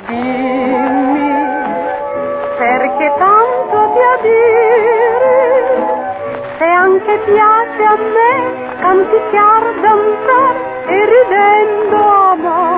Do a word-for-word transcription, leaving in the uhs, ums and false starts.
Dimmi, perché tanto ti adiri, se anche piace a me canticchiar, danzar e ridendo amar.